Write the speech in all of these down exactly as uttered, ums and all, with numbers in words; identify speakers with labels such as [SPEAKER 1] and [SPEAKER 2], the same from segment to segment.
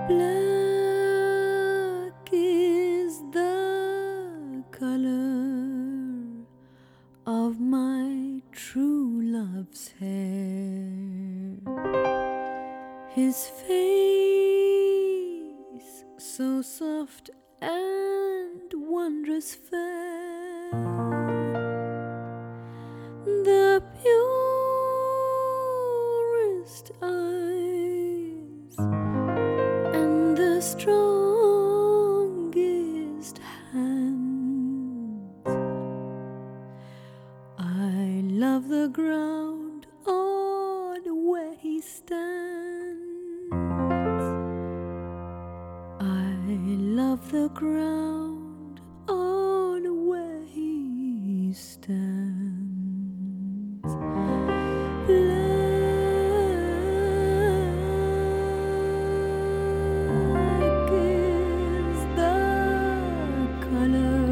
[SPEAKER 1] Black is the color of my true love's hair. His face so soft and wondrous fair, the purest eyes and the strongest hands. I love the ground on where he stands. I love the ground on where he stands. Black is the color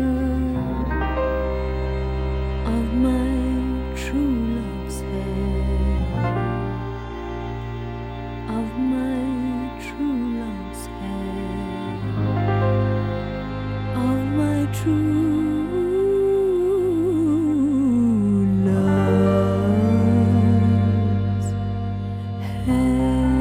[SPEAKER 1] of my true love's hair, of my true love's hair, of my true love's hair.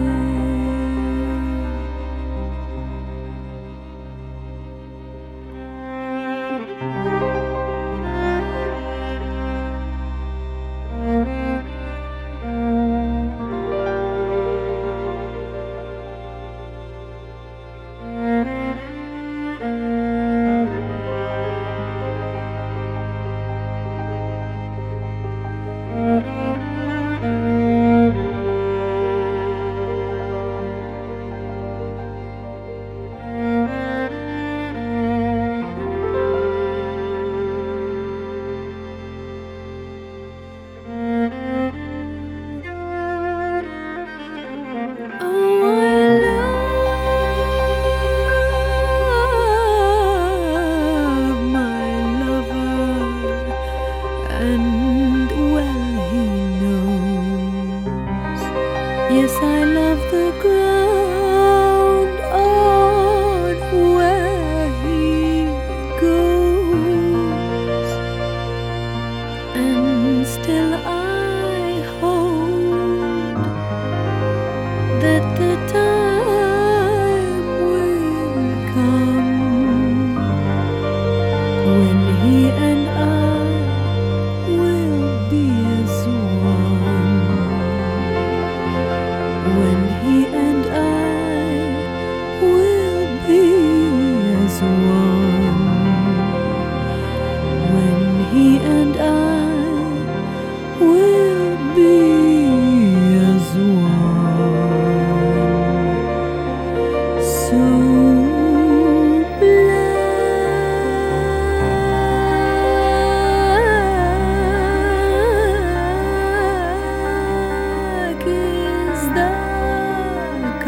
[SPEAKER 1] Yes, I love the ground on where he goes, and still I hope that the time will come when he and I will be as one. When he and I will be as one. When he and I will be as one. So black is the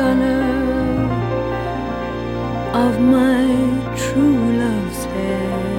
[SPEAKER 1] color of my true love's hair.